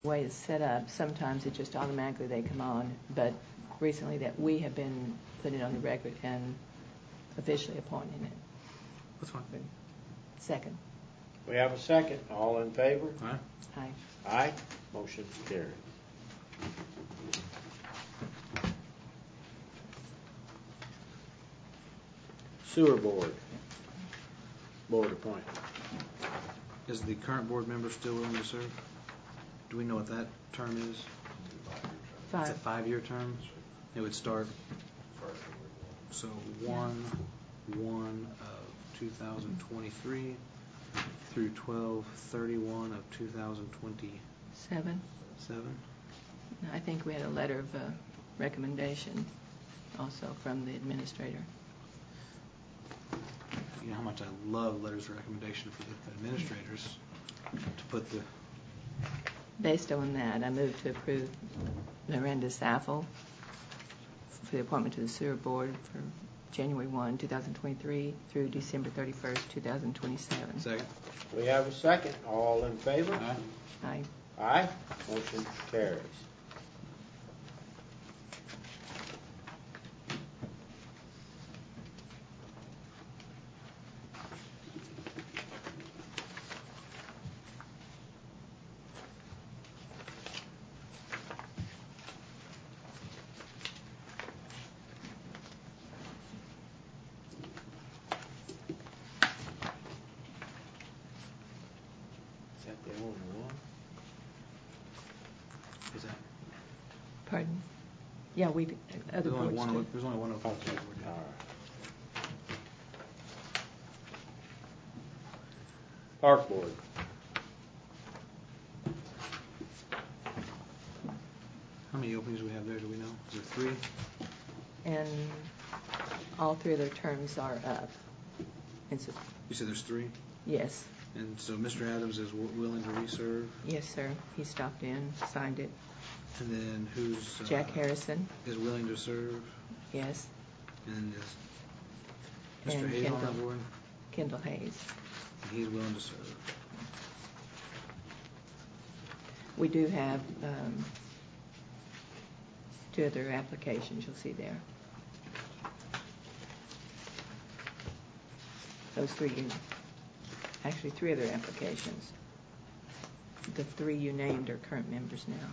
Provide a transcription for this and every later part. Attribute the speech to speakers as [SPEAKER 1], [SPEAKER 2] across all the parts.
[SPEAKER 1] The way it's set up, sometimes it just automatically they come on, but recently that we have been putting it on the record and officially appointing it.
[SPEAKER 2] That's fine.
[SPEAKER 1] Second.
[SPEAKER 3] We have a second. All in favor?
[SPEAKER 2] Aye.
[SPEAKER 1] Aye.
[SPEAKER 3] Aye. Motion carries. Sewer Board. Board appointment.
[SPEAKER 2] Is the current board member still willing to serve? Do we know what that term is? It's a 5-year term. It would start. So 1/1/2023 through 12/31/2027.
[SPEAKER 1] I think we had a letter of recommendation also from the administrator.
[SPEAKER 2] You know how much I love letters of recommendation for the administrators to put the.
[SPEAKER 1] Based on that, I move to approve Miranda Saffel for the appointment to the Sewer Board for January 1, 2023 through December 31st, 2027.
[SPEAKER 2] Second.
[SPEAKER 3] We have a second. All in favor?
[SPEAKER 2] Aye.
[SPEAKER 1] Aye.
[SPEAKER 3] Aye. Motion carries. Is that the only one?
[SPEAKER 2] Is that?
[SPEAKER 1] Pardon? Yeah, we other
[SPEAKER 2] There's only
[SPEAKER 1] boards
[SPEAKER 2] one.
[SPEAKER 1] too.
[SPEAKER 2] There's only one of them.
[SPEAKER 3] Okay. All right. Park Board.
[SPEAKER 2] How many openings do we have there? Do we know? Is there 3?
[SPEAKER 1] And all 3 of their terms are up. And so,
[SPEAKER 2] You said there's 3,
[SPEAKER 1] yes.
[SPEAKER 2] and so Mr. Adams is willing to reserve.
[SPEAKER 1] Yes, sir. He stopped in, signed it.
[SPEAKER 2] And then who's
[SPEAKER 1] Jack Harrison.
[SPEAKER 2] is willing to serve?
[SPEAKER 1] Yes.
[SPEAKER 2] And is Mr.
[SPEAKER 1] And
[SPEAKER 2] Hayes on
[SPEAKER 1] Kendall.
[SPEAKER 2] that board?
[SPEAKER 1] Kendall Hayes.
[SPEAKER 2] And he's willing to serve.
[SPEAKER 1] We do have 2 other applications you'll see there. Those 3, actually 3 other applications. The 3 you named are current members now.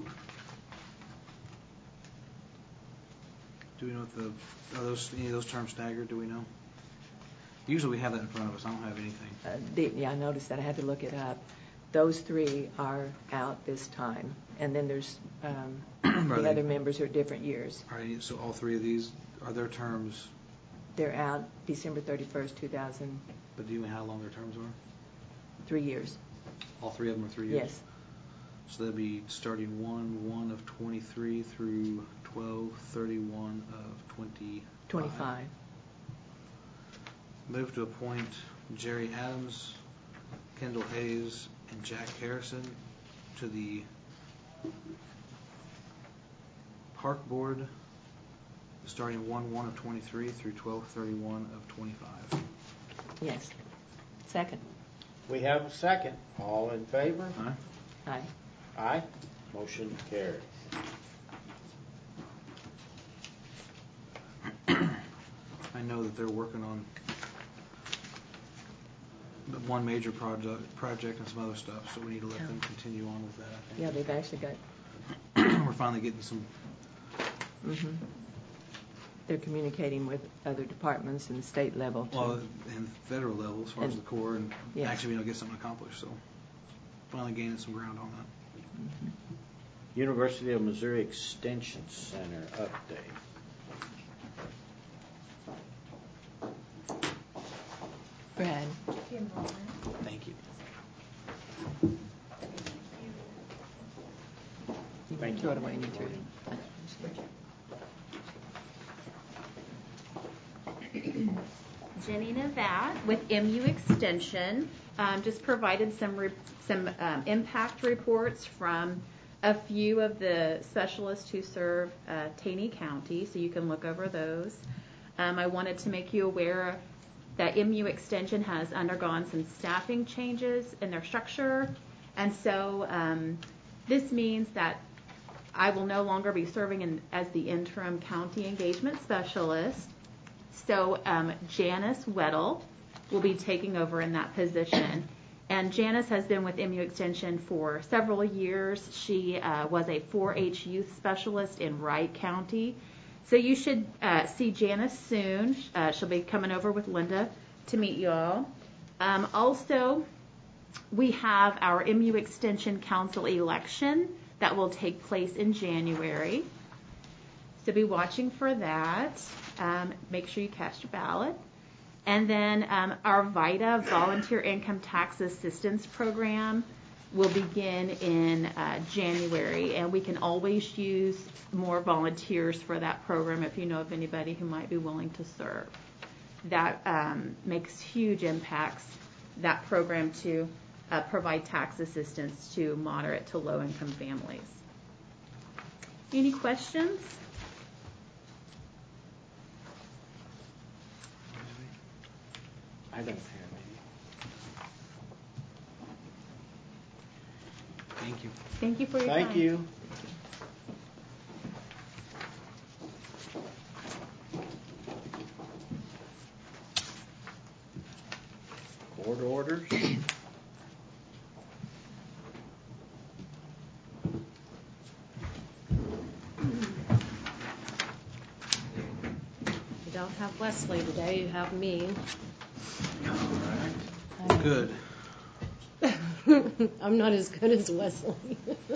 [SPEAKER 2] Do we know if any of those terms staggered? Do we know? Usually we have that in front of us. I don't have anything.
[SPEAKER 1] Yeah, I noticed that. I had to look it up. Those 3 are out this time, and then there's the other members are different years.
[SPEAKER 2] All right. So all 3 of these are their terms.
[SPEAKER 1] They're out December 31st, 2000.
[SPEAKER 2] But do you know how long their terms are?
[SPEAKER 1] 3 years.
[SPEAKER 2] All 3 of them are 3 years.
[SPEAKER 1] Yes.
[SPEAKER 2] So that'd be starting 1/1/23 through 12/31/25. Move to appoint Jerry Adams, Kendall Hayes, and Jack Harrison to the Park Board starting 1/1/23 through 12/31/25.
[SPEAKER 1] Yes. Second.
[SPEAKER 3] We have a second. All in favor?
[SPEAKER 2] Aye.
[SPEAKER 1] Aye.
[SPEAKER 3] Aye. Motion carries.
[SPEAKER 2] I know that they're working on one major project and some other stuff, so we need to let them continue on with that, I think.
[SPEAKER 1] Yeah, they've actually got.
[SPEAKER 2] We're finally getting some.
[SPEAKER 1] They're communicating with other departments and the state level too.
[SPEAKER 2] Well, and federal level as far as the Corps, and
[SPEAKER 1] yes.
[SPEAKER 2] actually get something accomplished. So finally gaining some ground on that.
[SPEAKER 3] University of Missouri Extension Center update.
[SPEAKER 1] Brad.
[SPEAKER 2] Thank you.
[SPEAKER 1] You can throw it away and you threw it.
[SPEAKER 4] Jenny Navatt with MU Extension just provided some impact reports from a few of the specialists who serve Taney County, so you can look over those. I wanted to make you aware that MU Extension has undergone some staffing changes in their structure, and so This means that I will no longer be serving as the interim county engagement specialist. So Janice Weddle will be taking over in that position. And Janice has been with MU Extension for several years. She was a 4-H youth specialist in Wright County. So you should see Janice soon. She'll be coming over with Linda to meet you all. Also, we have our MU Extension Council election that will take place in January. So be watching for that. Make sure you cast your ballot. And then our VITA, Volunteer Income Tax Assistance Program, will begin in January. And we can always use more volunteers for that program if you know of anybody who might be willing to serve. That makes huge impacts, that program, to provide tax assistance to moderate to low-income families. Any questions?
[SPEAKER 3] I don't have any.
[SPEAKER 2] Thank you.
[SPEAKER 4] Thank you for your time.
[SPEAKER 3] Thank you. Board orders.
[SPEAKER 5] You don't have Wesley today, you have me.
[SPEAKER 2] Good.
[SPEAKER 5] I'm not as good as Wesley.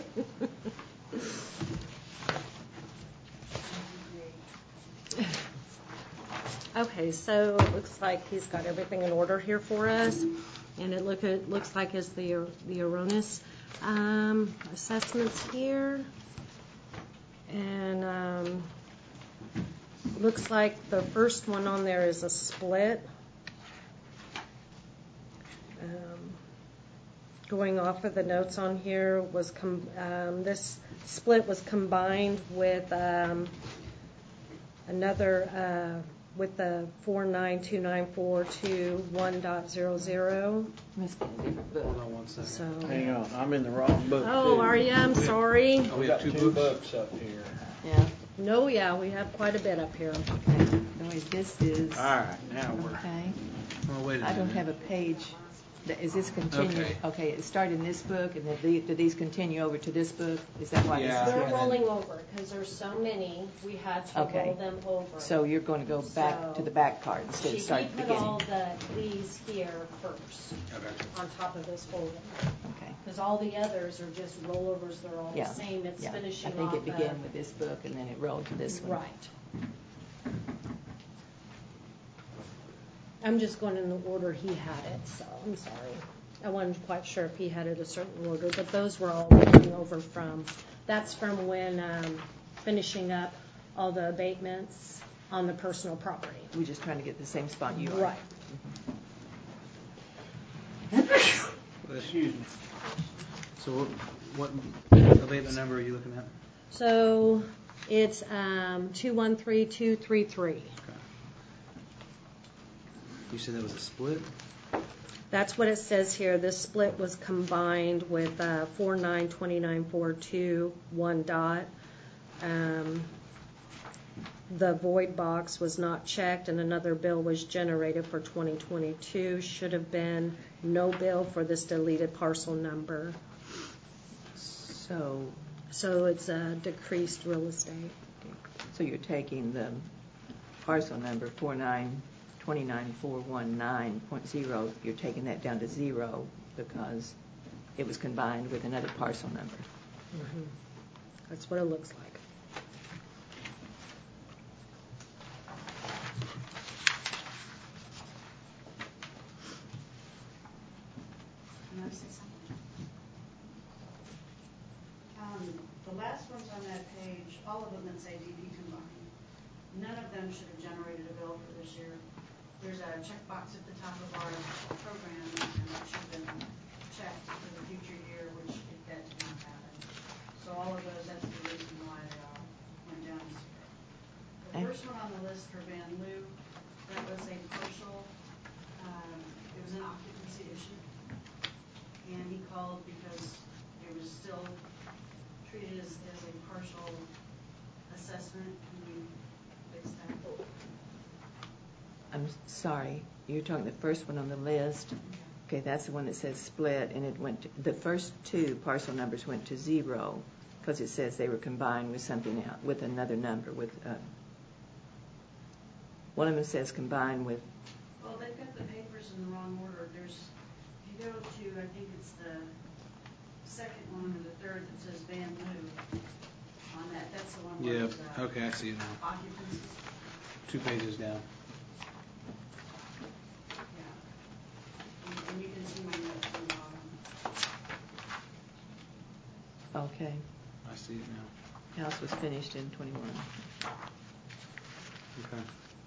[SPEAKER 5] Okay, so it looks like he's got everything in order here for us, and it looks like it's the erroneous assessments here, and looks like the first one on there is a split. Going off of the notes on here, was this split was combined with another with the 4929421.00.
[SPEAKER 1] Must be a different book.
[SPEAKER 2] Hold on one second.
[SPEAKER 5] So.
[SPEAKER 3] Hang on, I'm in the wrong book.
[SPEAKER 5] Oh,
[SPEAKER 3] too.
[SPEAKER 5] are you? I'm sorry.
[SPEAKER 2] Oh,
[SPEAKER 3] We got two books up here.
[SPEAKER 1] Yeah.
[SPEAKER 5] No, yeah, we have quite a bit up here.
[SPEAKER 1] Okay. No, this is.
[SPEAKER 3] All right, now we're.
[SPEAKER 1] Okay.
[SPEAKER 2] Oh, wait a minute.
[SPEAKER 1] I don't have a page. Is this continue?
[SPEAKER 2] Okay.
[SPEAKER 1] It started in this book, and then do these continue over to this book? Is that why
[SPEAKER 3] Yeah.
[SPEAKER 1] this is
[SPEAKER 5] They're
[SPEAKER 1] here?
[SPEAKER 5] rolling over because there's so many. We had to
[SPEAKER 1] Okay.
[SPEAKER 5] roll them over.
[SPEAKER 1] So you're going to go back to the back part instead of start
[SPEAKER 5] He
[SPEAKER 1] at the
[SPEAKER 5] put
[SPEAKER 1] beginning.
[SPEAKER 5] all these here first on top of this folder.
[SPEAKER 1] Okay.
[SPEAKER 5] Because all the others are just rollovers. They're all
[SPEAKER 1] Yeah.
[SPEAKER 5] the same. It's
[SPEAKER 1] Yeah.
[SPEAKER 5] finishing
[SPEAKER 1] I think
[SPEAKER 5] off
[SPEAKER 1] it began with this book, and then it rolled to this one.
[SPEAKER 5] Right. I'm just going in the order he had it, so I'm sorry. I wasn't quite sure if he had it a certain order, but those were all rolling over from. That's from when finishing up all the abatements on the personal property.
[SPEAKER 1] We're just trying to get the same spot you are.
[SPEAKER 5] Right.
[SPEAKER 3] Excuse me.
[SPEAKER 2] So what abatement number are you looking at?
[SPEAKER 5] So it's 213233.
[SPEAKER 2] Okay. You said that was a split?
[SPEAKER 5] That's what it says here. This split was combined with 492942 . The void box was not checked, and another bill was generated for 2022. Should have been no bill for this deleted parcel number.
[SPEAKER 1] So
[SPEAKER 5] it's a decreased real estate.
[SPEAKER 1] So you're taking the parcel number 4929419.0, you're taking that down to 0 because it was combined with another parcel number.
[SPEAKER 5] Mm-hmm. That's what it looks like.
[SPEAKER 6] Can I say something? The last ones on that page, all of them that say DD combined, none of them should have generated a bill for this year. There's a checkbox at the top of our program, and that should have been checked for the future year, which that did not happen. So all of those, that's the reason why they all went down to 0. The first one on the list for Van Loo, that was a partial, it was an occupancy issue. And he called because it was still as a partial assessment. Can you fix that?
[SPEAKER 1] I'm sorry, you're talking the first one on the list. Okay, that's the one that says split, and it went to, the first two parcel numbers went to 0 because it says they were combined with something else, with another number. With one of them says combined with.
[SPEAKER 6] Well, they've got the papers in the wrong order. There's, if you go to, I think it's the second one or the third that says Van Loo on that. That's the one where
[SPEAKER 2] Yeah,
[SPEAKER 6] it's,
[SPEAKER 2] okay, I see it now.
[SPEAKER 6] occupancy.
[SPEAKER 2] 2 pages down.
[SPEAKER 6] And you can see my notes on the bottom.
[SPEAKER 1] Okay,
[SPEAKER 2] I see it now.
[SPEAKER 1] house was finished in 21.
[SPEAKER 2] Okay.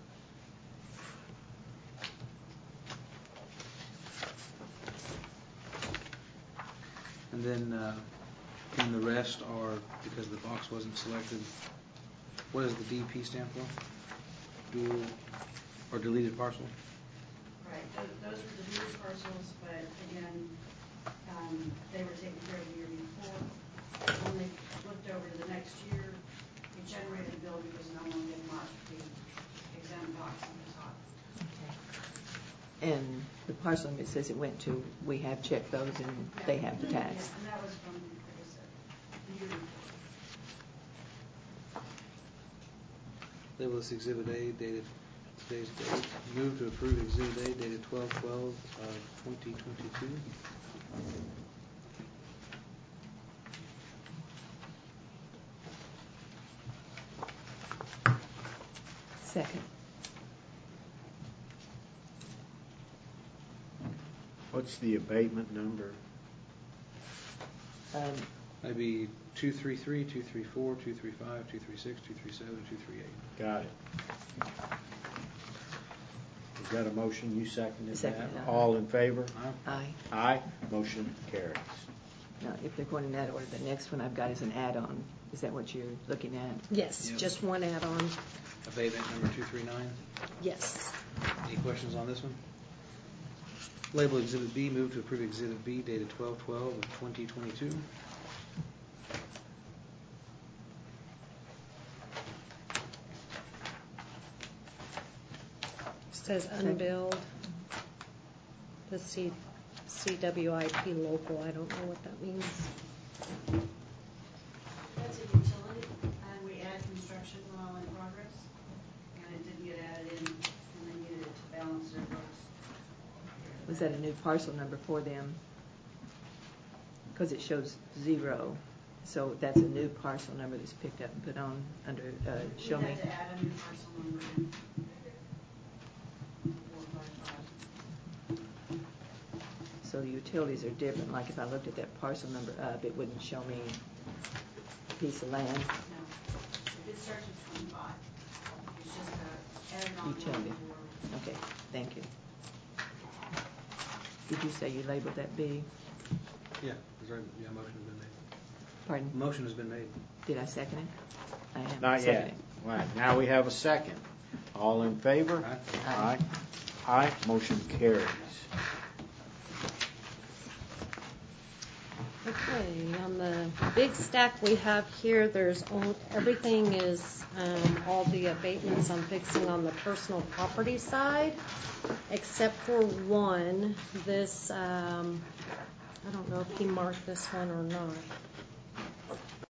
[SPEAKER 2] And then in the rest are, because the box wasn't selected, what does the DP stand for? Dual or deleted parcel?
[SPEAKER 6] Right, those were the dual parcels, but again, they were taken care of the year before. When they flipped over to the next year, it generated a bill because no one had marked the exempt box on the top.
[SPEAKER 1] And the parcel number, it says it went to, we have checked those and they have the tax.
[SPEAKER 6] Yeah, and that was from, like I said, the year before.
[SPEAKER 2] Label this Exhibit A, dated today's date. Move to approve Exhibit A, dated 12/12 of 2022.
[SPEAKER 1] Second.
[SPEAKER 3] What's the abatement number?
[SPEAKER 2] Maybe 233, 234, 235, 236, 237, 238.
[SPEAKER 3] Got it. Is that a motion? You seconded
[SPEAKER 1] Seconded,
[SPEAKER 3] that?
[SPEAKER 1] uh-huh.
[SPEAKER 3] All in favor?
[SPEAKER 1] Aye.
[SPEAKER 3] Aye. Motion carries.
[SPEAKER 1] Now, if they're going in that order, the next one I've got is an add-on. Is that what you're looking at?
[SPEAKER 5] Yes,
[SPEAKER 2] Yep.
[SPEAKER 5] just one add-on.
[SPEAKER 2] Abatement number 239.
[SPEAKER 5] Yes.
[SPEAKER 2] Any questions on this one? Label Exhibit B, move to approve Exhibit B, dated 12/12 of 2022.
[SPEAKER 5] Says unbilled. The CWIP local, I don't know what that means.
[SPEAKER 6] That's a utility, and we add construction while in progress, and it didn't get added in, and they needed it to balance their books.
[SPEAKER 1] Was that a new parcel number for them? Because it shows 0. So that's a new parcel number that's picked up and put on under show
[SPEAKER 6] We
[SPEAKER 1] me.
[SPEAKER 6] had to add a new parcel number in. 455.
[SPEAKER 1] So the utilities are different. Like if I looked at that parcel number up, it wouldn't show me a piece of land.
[SPEAKER 6] No, if it starts with 25, it's just added on.
[SPEAKER 1] Utility. Okay, thank you. Did you say you labeled that B?
[SPEAKER 2] Yeah, yeah, motion has been made.
[SPEAKER 1] Pardon?
[SPEAKER 2] Motion has been made.
[SPEAKER 1] Did I second it? I am.
[SPEAKER 3] Not yet.
[SPEAKER 1] Seconding.
[SPEAKER 3] Right, now we have a second. All in favor?
[SPEAKER 1] Aye.
[SPEAKER 3] Aye. Aye. Motion carries.
[SPEAKER 5] Okay, on the big stack we have here, everything is, all the abatements I'm fixing on the personal property side, except for one. This, I don't know if he marked this one or not.